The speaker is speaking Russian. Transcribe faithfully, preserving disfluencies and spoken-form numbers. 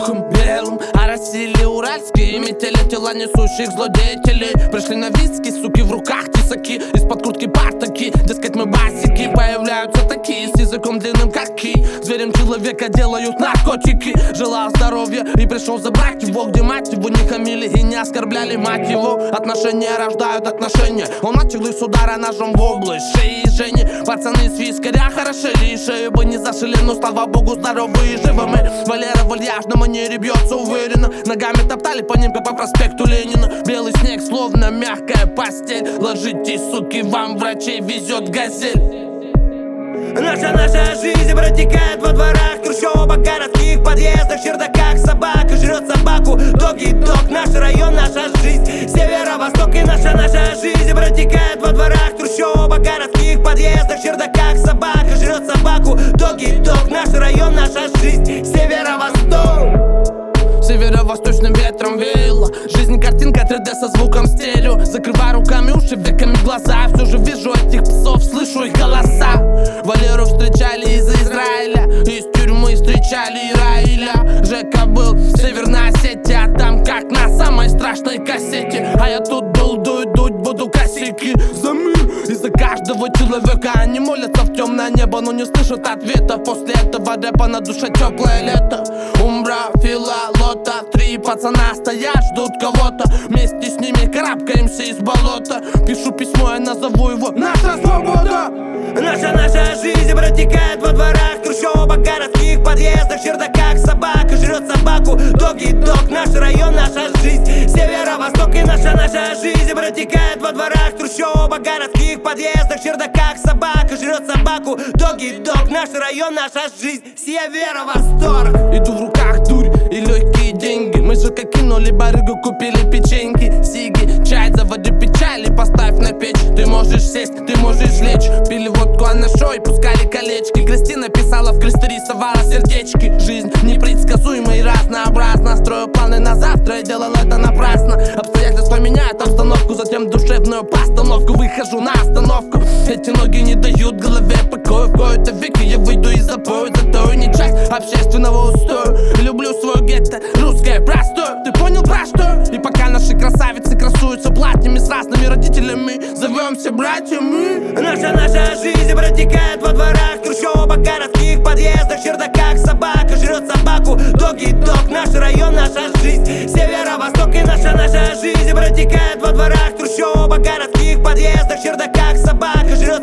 пухом белым оросили уральские метели, тела несущих злодеятелей. Пришли на виски, суки, в руках тесаки, из-под куртки партаки, дескать мы басики. Появляются такие с языком длинным, как ки. Зверем человека делают наркотики. Желал здоровья и пришел забрать его, где мать его не хамили и не оскорбляли мать его. Отношения рождают отношения. Он начал их с удара ножом в область шеи Жени. Пацаны с вискаря хорошели, и шею бы не зашили, но слава богу здоровые и живы мы. Валера в вальяжном манере бьется уверенно, ногами топтали по ним, как по проспекту Ленина. Белый снег, словно мягкая постель. Ложитесь, суки, вам врачей везет газель. Наша, наша жизнь протекает во дворах трущобах, городских подъездах, чердаках. Собака жрет собаку, дог-дог, наш район, наша жизнь. Северо-восток и наша, наша жизнь протекает во дворах трущобах, городских подъездах, чердаках. Собака жрет собаку, дог-дог, наш район, наша жизнь. Северо-восток. Северо-восточным ветром веяло. Жизнь картинка три дэ со звуком стерео. Закрываю руками уши, веками глаза. Все же вижу этих псов, слышу их голоса. Валеру встречали из Израиля, из тюрьмы встречали Ираиля. Жека был в Северной Осетии, а там как на самой страшной кассете. А я тут был, дуть, дуть, буду косяки за мир и за каждого человека. Они молятся в темное небо, но не слышат ответа. После этого рэпа на душе теплое лето. Умбра, Фила, Лота, три пацана стоят, ждут кого-то. Вместе с ними карабкаемся из болота. Пишу письмо, я назову его «Наша свобода». Наша, наша жизнь протекает во дворах трущобах, городских подъездах, чердаках. Собака жрет собаку, дог-дог, наш район, наша жизнь. Северо-восток и наша, наша жизнь протекает во дворах трущобах, городских подъездах, чердаках. Собака жрет собаку, дог-дог, наш район, наша жизнь. Северо-восток. Иду в руках дурь и легкие деньги. Мы же как кинули барыгу, купили печеньки, сиги, чай, заводи печали, поставь на печь. Ты можешь сесть, ты можешь лечь. Пили водку, а на шой пускали колечки. Кристина писала в кресты, рисовала сердечки. Жизнь непредсказуема и разнообразна. Строю планы на завтра и делал это напрасно. Обстоятельства меняют обстановку, затем душевную постановку. Выхожу на остановку, эти ноги не дают голове покоя. В кои-то веки я выйду и запою, зато не часть общественного устоя. Люблю свой гетто, русское простое. Ты понял про что? И пока наши красавицы красуются платьями с разными родителями, зовемся братьями. Наша, наша жизнь протекает во дворах трущобах, городских подъездах, чердаках. Собака жрет собаку, дог-дог, наш район, наша жизнь. Северо-восток и наша, наша жизнь протекает во дворах трущобах, городских подъездах, чердаках. Собака жрет